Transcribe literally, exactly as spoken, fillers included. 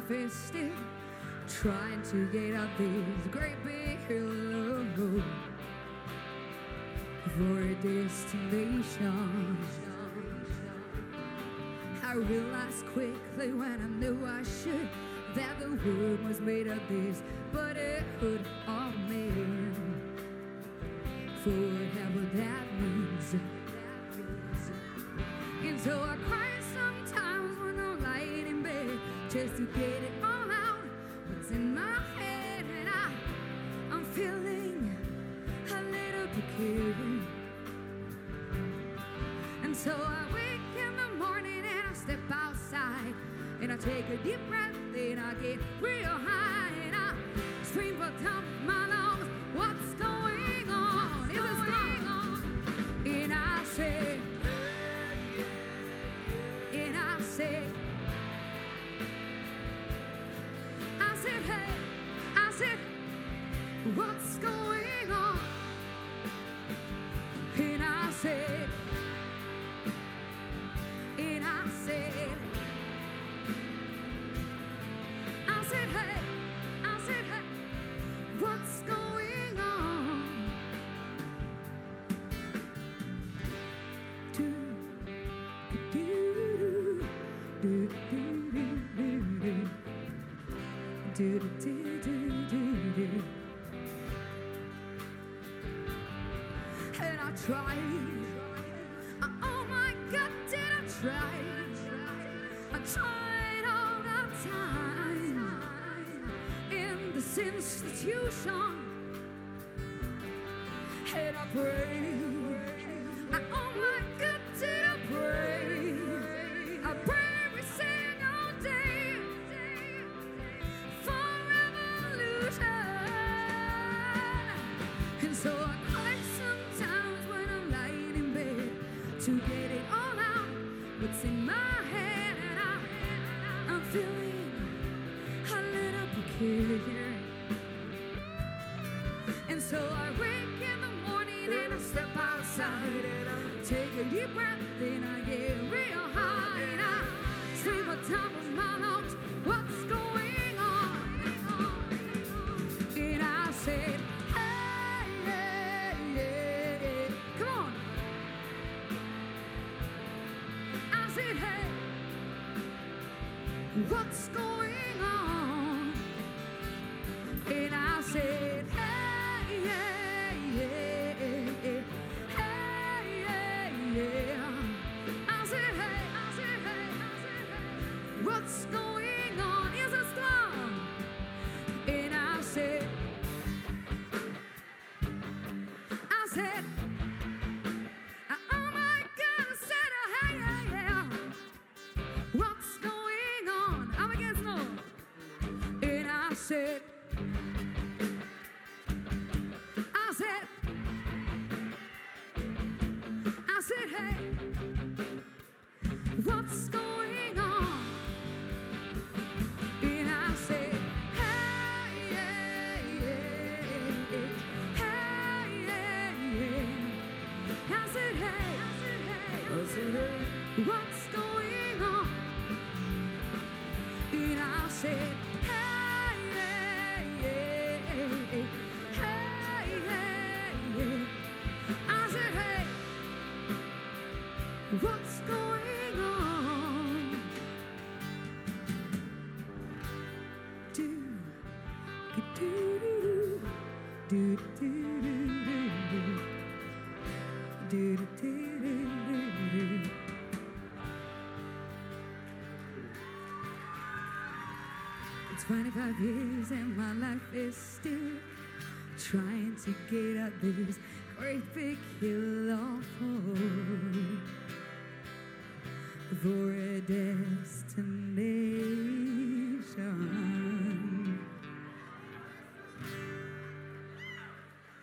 life is still trying to get up this great big hill of road for a destination. I realized quickly when I knew I should that the world was made of this brotherhood of men. For whatever that means. And so I cry sometimes when I'm lying in bed just to get it all out what's in my head, and I, I'm feeling a little peculiar. And so I wake in the morning and I step outside and I take a deep breath and I get real high and I scream for top of my lungs, what's going on? Is what's going on? And I say, and I say, I said, hey, I said, what's going on? And I said, and I said, I said, hey, I said, hey, what's going on? Do, do, do, do, do, do, do, do, do, do. And I tried. Oh my God, did I try? I tried all the time in this institution, and I prayed. Oh my God, did I pray? I pray every single day for revolution, and so I cry sometimes when I'm lying in bed to get it all out what's in my head, and I, I'm feeling a little peculiar. And so I wake in the morning and I step outside and I take a deep breath and I get real high and I scream on top of my lungs, what's going on? And I said, hey, yeah, yeah, yeah. Come on. I said, hey, what's going on? And I said, hey, yeah, yeah, yeah, hey, yeah, yeah. I said, hey, I said, hey, I said, hey, what's going on? Is it strong? And I said, I said, oh my God, I said, hey, yeah, yeah. What's going on? I'm against no. And I said, I said, I said, hey, what's going on? And I said, hey, yeah, yeah, hey, yeah, yeah. I said, hey, I said, hey, I said, hey, what's going on? And I said, hey, yeah, yeah, hey, yeah, yeah. I said, hey, what's going on? Do, do, do, do, do, do, do, do, do. It's twenty-five years and my life is still trying to get up this great big hill of hope for a destination.